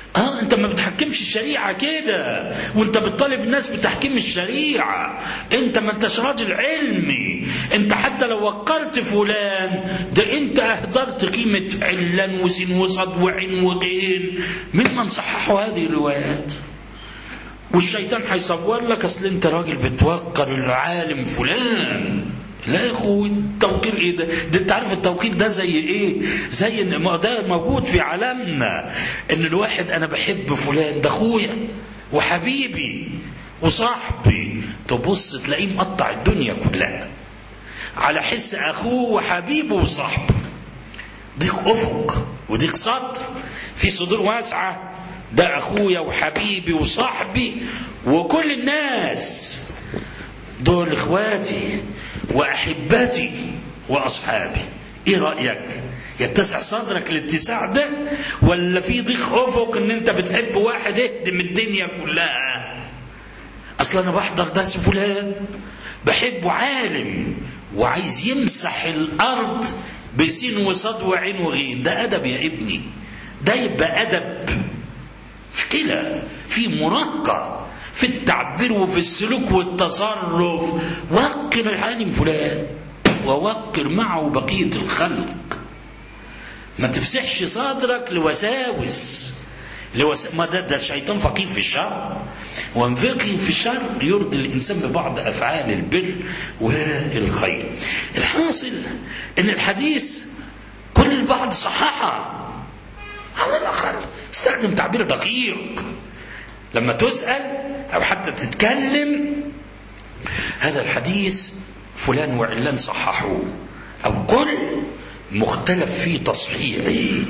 وانت ما بتحكمش الشريعة كده، وانت بتطالب الناس بتحكيم الشريعة. انت ما انتش راجل علمي. انت حتى لو وقرت فلان ده انت اهدرت قيمة علان وسين وصد وعين وغين ممن صححوا هذه الروايات. والشيطان هيصور لك اصل انت راجل بتوقر العالم فلان. لا يا اخوي، التوقير ايه ده؟ انت عارف التوقير ده زي ايه؟ زي ان ده موجود في عالمنا، ان الواحد انا بحب فلان ده اخويا وحبيبي وصاحبي، تبص تلاقيه مقطع الدنيا كلها على حس اخوه وحبيبه وصاحبه. ضيق افق وضيق صدر، في صدور واسعه، ده اخويا وحبيبي وصاحبي وكل الناس دول اخواتي واحبتي واصحابي. ايه رايك؟ يتسع صدرك الاتساع ده، ولا في ضيق افق ان انت بتحب واحد اهدم الدنيا كلها؟ اصلا انا بحضر درس فلان بحبه عالم وعايز يمسح الارض بسين وصاد وعين وغين، ده ادب يا ابني، ده يبقى ادب. مشكله في مراهقه في التعبير وفي السلوك والتصرف. وقر العالم فلان ووقر معه بقية الخلق. ما تفسحش صدرك لوساوس ما ده الشيطان فقير في الشر، وانفقه في الشر يرضي الإنسان ببعض أفعال البر والخير. الحاصل ان الحديث كل البعض صححه، على الأقل استخدم تعبير دقيق لما تسأل أو حتى تتكلم. هذا الحديث فلان وعلان صححوه، أو قل مختلف في تصحيحه،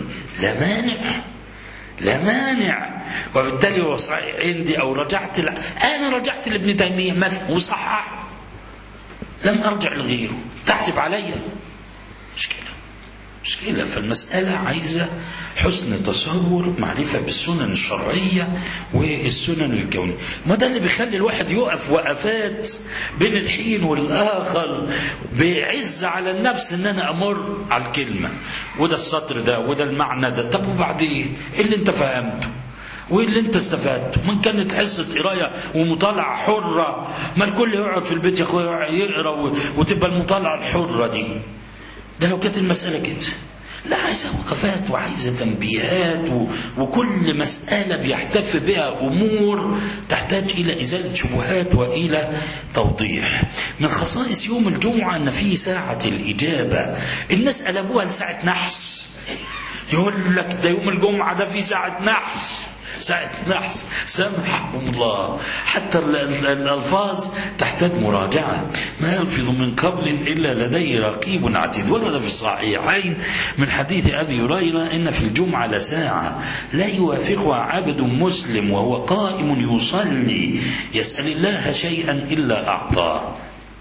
لا مانع. وبالتالي هو صحيح عندي، أو أنا رجعت لابن تيمية مثلا وصحح، لم أرجع لغيره، تعجب علي. مشكلة. فالمسألة عايزة حسن تصور، معرفة بالسنن الشرعية والسنن الكونية. ما ده اللي بيخلي الواحد يقف وقفات بين الحين والآخر بيعز على النفس ان انا امر على الكلمة وده السطر ده وده المعنى ده. طب وبعدين ايه اللي انت فهمته وايه اللي انت استفدته؟ من كانت حصة قراية ومطالعة حرة، ما الكل يقعد في البيت يا اخويا يقرا وتبقى المطالعة الحرة دي. ده لو كانت المسألة كده، لا، عايزة وقفات وعايزة تنبيهات، وكل مسألة بيحتف بها أمور تحتاج إلى إزالة شبهات وإلى توضيح. من خصائص يوم الجمعة أن فيه ساعة الإجابة. الناس قلبوها لساعة نحس، يقول لك ده يوم الجمعة ده فيه ساعة نحس. سامحكم الله، حتى الألفاظ تحتاج مراجعة. ما يلفظ من قول إلا لديه رقيب عتيد. ورد في الصحيحين من حديث أبي هريرة إن في الجمعة لساعة لا يوافقها عبد مسلم وهو قائم يصلي يسأل الله شيئا إلا أعطاه.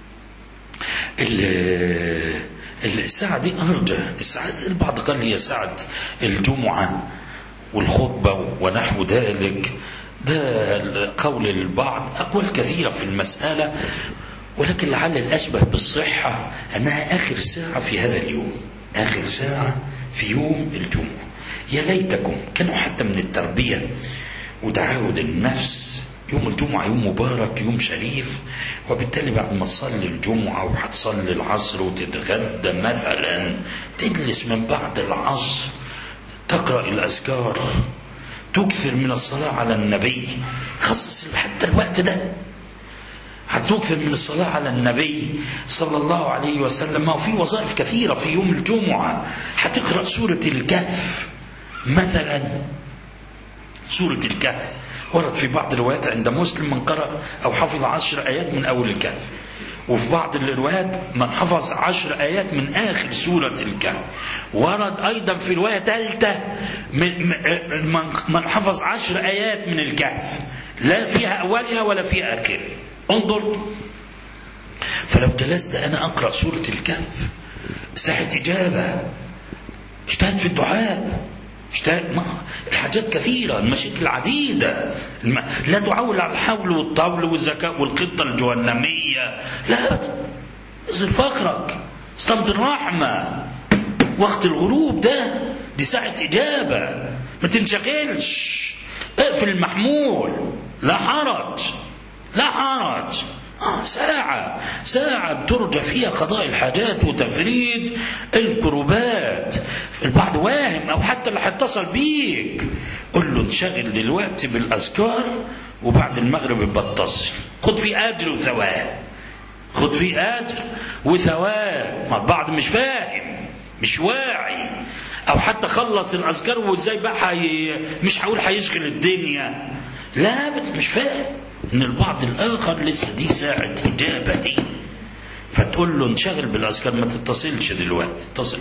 الساعة دي أرجى الساعات. البعض قال هي ساعة الجمعة والخطبة ونحو ذلك، ده قول البعض. أقوال كثيرة في المسألة، ولكن لعل الأشبه بالصحة أنها آخر ساعة في هذا اليوم، آخر ساعة في يوم الجمعة. يا ليتكم كانوا حتى من التربية وتعاود النفس. يوم الجمعة يوم مبارك، يوم شريف، وبالتالي بعد ما تصلي الجمعة وهتصلي العصر وتتغدى مثلا، تجلس من بعد العصر تقرأ الأذكار، تكثر من الصلاة على النبي. خصص حتى الوقت ده، هتكثر من الصلاة على النبي صلى الله عليه وسلم. ما في وظائف كثيرة في يوم الجمعة. هتقرأ سورة الكهف مثلا. سورة الكهف ورد في بعض الروايات عند مسلم من قرأ أو حفظ 10 آيات من أول الكهف، وفي بعض الروايات من حفظ 10 آيات من آخر سورة الكهف. ورد أيضا في رواية ثالثة من حفظ 10 آيات من الكهف، لا فيها أولها ولا فيها آخرها. انظر، فلو جلست أنا أقرأ سورة الكهف ساعة إجابة، اجتهد في الدعاء، الحاجات كثيرة، المشاكل عديدة. لا تعول على الحول والطول والذكاء والخطة الجهنمية، لا، اصل فخرك، استمد الرحمة. وقت الغروب ده دي ساعة إجابة، ما تنشغلش، اقفل في المحمول، لا حرج لا حرج. ساعة بترجى فيها قضاء الحاجات وتفريد الكروبات. البعض واهم، أو حتى اللي هيتصل بيك قل له انشغل دلوقتي بالأذكار وبعد المغرب بتصل، خد في أجر وثواب، خد في أجر وثواب. ما البعض مش فاهم، مش واعي، أو حتى خلص الأذكار وإزاي بقى مش هقول هيشغل الدنيا، لا مش فاهم ان البعض الاخر لسه دي ساعة اجابة دي، فتقول له انشغل بالاذكار، ما تتصلش دلوقتي، اتصل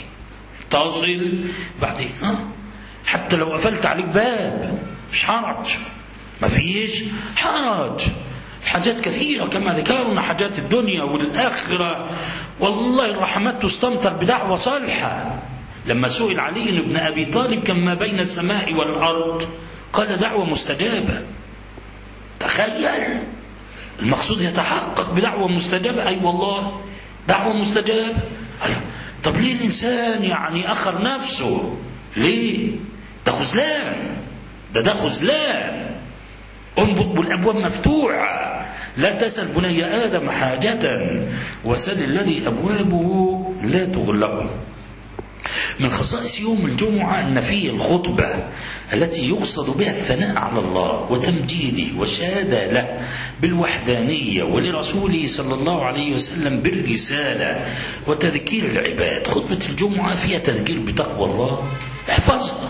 بعدين حتى لو قفلت عليك باب مش حرج، ما فيش حرج. الحاجات كثيرة كما ذكرنا، حاجات الدنيا والآخرة. والله الرحمات تستمطر بدعوة صالحة. لما سئل علي بن أبي طالب كم ما بين السماء والأرض، قال دعوة مستجابة. تخيل، المقصود يتحقق بدعوة مستجابة. أي والله دعوة مستجابة. طب ليه الإنسان يعني أخر نفسه؟ ليه؟ ده خذلان، ده خذلان. انظر والأبواب مفتوحة، لا تسأل بني آدم حاجة وسل الذي أبوابه لا تغلق. من خصائص يوم الجمعة أن فيه الخطبة التي يقصد بها الثناء على الله وتمجيده والشهادة له بالوحدانية، ولرسوله صلى الله عليه وسلم بالرسالة وتذكير العباد. خطبة الجمعة فيها تذكير بتقوى الله، احفظها.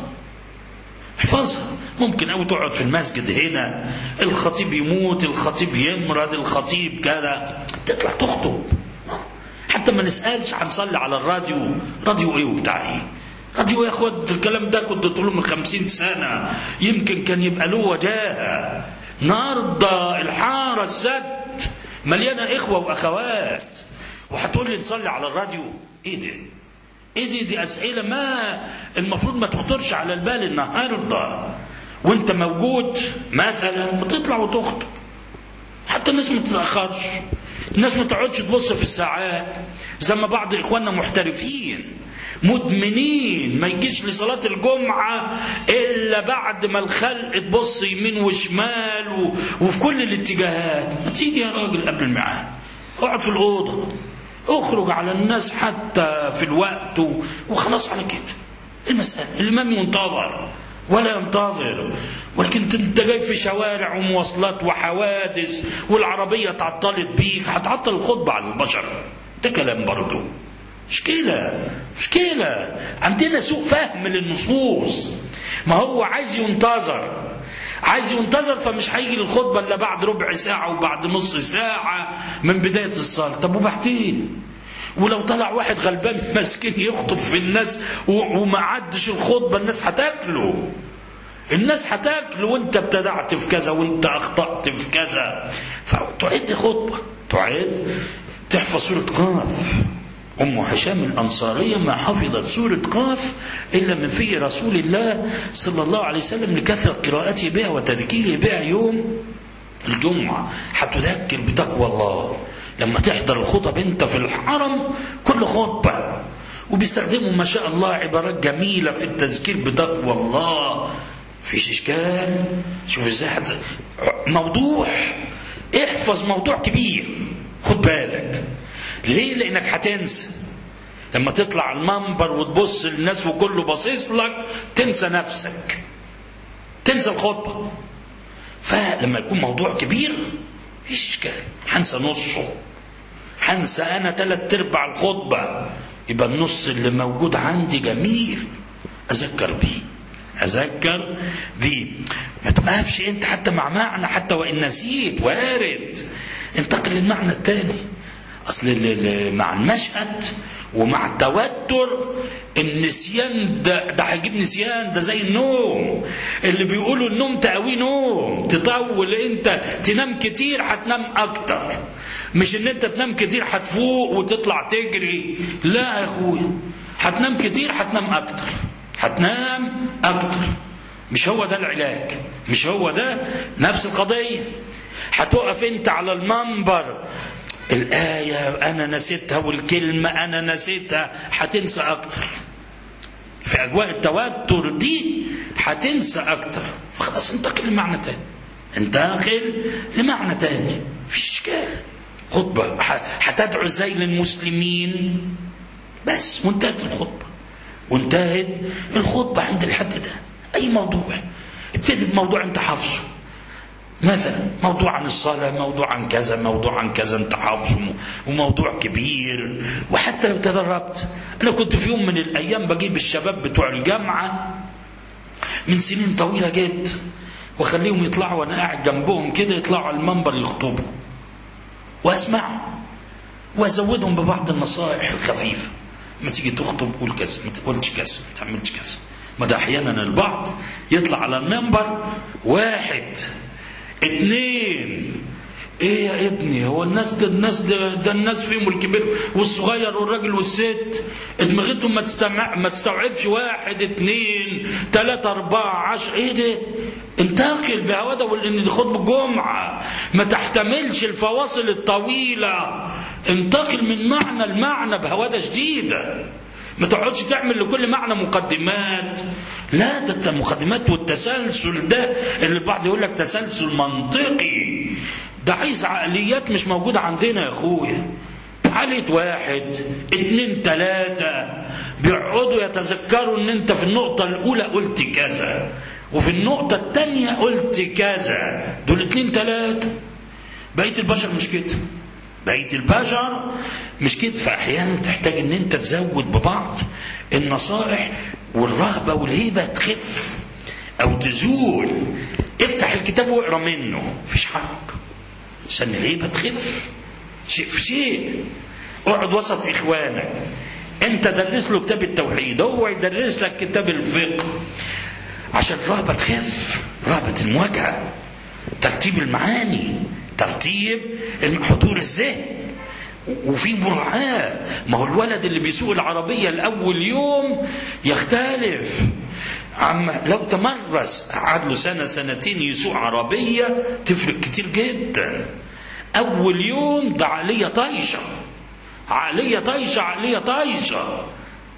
ممكن أو تقعد في المسجد هنا، الخطيب يموت، الخطيب يمرض، الخطيب كذا، تطلع تخطب. حتى ما نسألش هنصلي على الراديو، راديو ايه وبتاع ايه؟ راديو ياخد الكلام ده كنت تقوله من 50 سنة يمكن كان يبقى له وجاهة. النهارده الحارة السد مليانة إخوة وأخوات، وهتقول لي نصلي على الراديو؟ ايه دي أسئلة ما المفروض ما تخطرش على البال النهارده وانت موجود مثلا وتطلع وتخطب. حتى الناس ما تتأخرش، الناس ما تقعدش تبص في الساعات زي ما بعض إخواننا محترفين مدمنين، ما يجيش لصلاة الجمعة إلا بعد ما الخلق تبص يمين وشمال وفي كل الاتجاهات. ما تيجي يا راجل قبل الميعاد، اقعد في الأوضة، اخرج على الناس حتى في الوقت وخلاص على كده. المسألة الإمام ينتظر ولا ينتظر، ولكن انت جاي في شوارع ومواصلات وحوادث والعربية تعطلت بيك، هتعطل الخطبة على البشر. ده كلام برضو مشكلة. عندنا سوء فهم للنصوص. ما هو عايز ينتظر فمش هيجي للخطبة إلا بعد ربع ساعة وبعد نص ساعة من بداية الصلاة. طب وبعدين؟ ولو طلع واحد غلبان مسكين يخطب في الناس وما عدش الخطبة، الناس هتاكله وانت ابتدعت في كذا وانت اخطأت في كذا. فتعد الخطبة، تحفظ سورة قاف. أم هشام الأنصارية ما حفظت سورة قاف إلا من في رسول الله صلى الله عليه وسلم لكثرة قراءته بها وتذكيره بها يوم الجمعة. هتذكر بتقوى الله لما تحضر الخطب انت في الحرم، كل خطبة وبيستخدموا ما شاء الله عبارات جميلة في التذكير بتقوى الله، فيش إشكال. شوف ازاي احفظ موضوع كبير، خد بالك. ليه؟ لأنك هتنسى لما تطلع المنبر وتبص للناس وكله باصص لك، تنسى نفسك، تنسى الخطبة. فلما يكون موضوع كبير فيش إشكال، هنسى نصه، هنسى أنا 3/4 الخطبة، يبقى النص اللي موجود عندي جميل أذكر بيه. ما تقفش أنت حتى مع معنى، حتى وإن نسيت وارد، انتقل للمعنى الثاني. أصل مع المشهد ومع التوتر النسيان ده هيجيب نسيان. ده زي النوم، اللي بيقولوا النوم تقوي نوم، تطول انت تنام كتير هتنام اكتر، مش ان انت تنام كتير هتفوق وتطلع تجري. لا يا اخويا، هتنام كتير هتنام اكتر. مش هو ده العلاج، مش هو ده نفس القضية. هتقف انت على المنبر الآية أنا نسيتها والكلمة أنا نسيتها، هتنسى أكتر. في أجواء التوتر دي هتنسى أكتر، فخلاص انتقل لمعنى تاني، انتقل لمعنى تاني، مفيش إشكال. خطبة هتدعو ازاي للمسلمين بس، وانتهت الخطبة، وانتهت الخطبة عند الحد ده. أي موضوع ابتدي بموضوع انت حافظه، مثلا موضوع عن الصلاة، موضوع عن كذا، موضوع عن كذا انت حافظه، وموضوع كبير. وحتى لو تدربت، أنا كنت في يوم من الأيام بجيب الشباب بتوع الجامعة من سنين طويلة جدا وخليهم يطلعوا وأنا قاعد جنبهم كده، يطلعوا على المنبر يخطبوا وأسمعهم وأزودهم ببعض النصائح الخفيفة. ما تيجي تخطب قول كذا، ما تقولش كذا، ما تعملش كذا. ما ده أحيانا البعض يطلع على المنبر 1 2، ايه يا ابني هو الناس ده الناس فيهم الكبير والصغير والراجل والست دماغتهم ما تستوعبش 1 2 3 4 10. ايه ده؟ انتقل بهوده، وان دي خطبه الجمعه ما تحتملش الفواصل الطويله. انتقل من معنى لمعنى بهوده شديده، ما تقعدش تعمل لكل معنى مقدمات. لا، ده المقدمات والتسلسل ده اللي البعض يقول لك تسلسل منطقي، ده عايز عقليات مش موجودة عندنا يا اخويا. عقلية 1 2 3 بيقعدوا يتذكروا ان انت في النقطة الاولى قلت كذا وفي النقطة الثانية قلت كذا، دول 2 3. بقية البشر مش كده، بقية البشر مش كده. فأحيانا تحتاج ان انت تزود ببعض النصائح، والرهبة والهيبة تخف او تزول. افتح الكتاب واقرا منه، مفيش حق، عشان الهيبة تخف شيء في شيء. اقعد وسط اخوانك، انت درس له كتاب التوحيد، هو يدرس لك كتاب الفقه، عشان الرهبة تخف، رهبة المواجهة، ترتيب المعاني، ترتيب حضور الذهن، وفي مراعاة. ما هو الولد اللي بيسوق العربية الأول يوم يختلف عما لو تمرس قعد له سنة سنتين يسوق عربية، تفرق كتير جدا. أول يوم ده عقلية طايشة، عقلية طايشة، عقلية طايشة،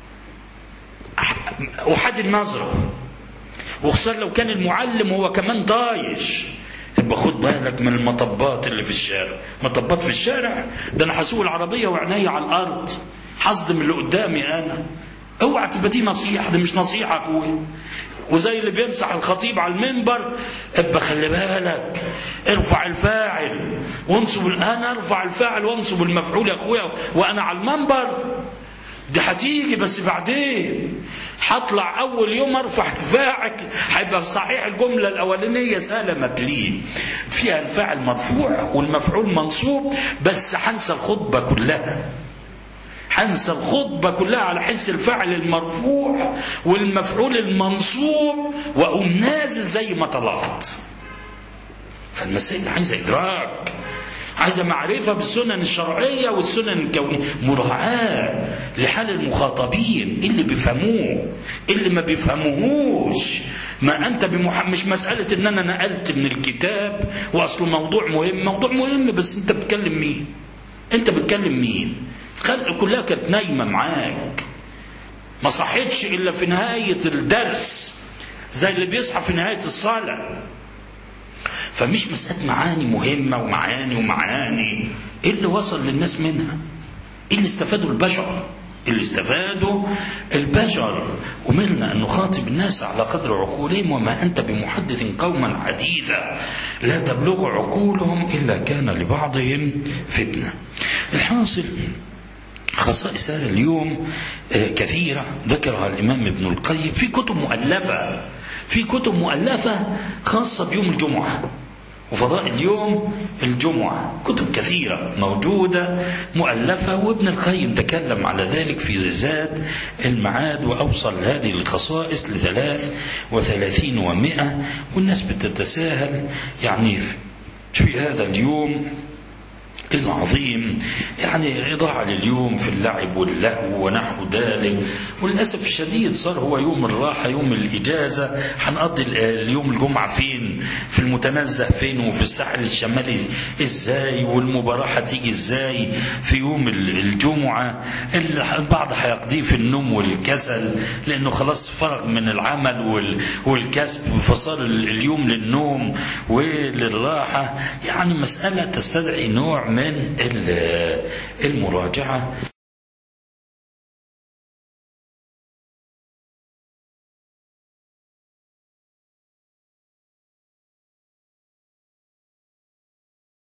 وحد النظرة، وخصوصا لو كان المعلم هو كمان طايش. يبقى خد بالك من المطبات اللي في الشارع. مطبات في الشارع ده انا هسوق العربيه وعيني على الارض، هصدم اللي قدامي انا. اوعى تبقى دي نصيحه، دي مش نصيحه يا اخويا. وزي اللي بينصح الخطيب على المنبر، ابقى خلي بالك، ارفع الفاعل وانصب. انا ارفع الفاعل وانصب المفعول يا اخويا وانا على المنبر؟ دي هتيجي بس بعدين. هطلع اول يوم ارفع الفاعل، هيبقى صحيح الجمله الاولانيه سلمت لي فيها الفاعل مرفوع والمفعول منصوب، بس هنسى الخطبه كلها، هنسى الخطبه كلها على حس الفاعل المرفوع والمفعول المنصوب، واقوم نازل زي ما طلعت. فالمسائل عايزه ادراك، عايزة معرفة بالسنن الشرعية والسنن الكونية، مراعاة لحال المخاطبين، اللي بيفهموه اللي ما بيفهموهوش. ما أنت مش مسألة إن أنا نقلت من الكتاب وأصله موضوع مهم، موضوع مهم، بس أنت بتكلم مين؟ أنت بتكلم مين؟ الخلق كلها كانت نايمة معاك، ما صحتش إلا في نهاية الدرس، زي اللي بيصحى في نهاية الصلاة. فمش مسألة معاني مهمة ومعاني. إيه اللي وصل للناس منها؟ إيه اللي استفادوا البشر؟ اللي استفادوا البشر. أمرنا أن نخاطب الناس على قدر عقولهم، وما أنت بمحدث قوما حديثا لا تبلغ عقولهم إلا كان لبعضهم فتنة. الحاصل خصائص هذا اليوم كثيرة ذكرها الإمام ابن القيم في كتب مؤلفة خاصة بيوم الجمعة وفضائل يوم الجمعة. كتب كثيرة موجودة مؤلفة، وابن القيم تكلم على ذلك في زاد المعاد، وأوصل هذه الخصائص ل33 و100. والناس بتتساهل يعني في هذا اليوم العظيم، يعني إضاعة لليوم في اللعب واللهو ونحو ذلك، وللأسف الشديد صار هو يوم الراحة، يوم الإجازة. هنقضي اليوم الجمعة فين؟ في المتنزه فين؟ وفي الساحل الشمالي إزاي؟ والمباراة هتيجي إزاي في يوم الجمعة؟ البعض هيقضيه في النوم والكسل لأنه خلاص فرغ من العمل والكسب، فصار اليوم للنوم وللراحة. يعني مسألة تستدعي نوع من المراجعة.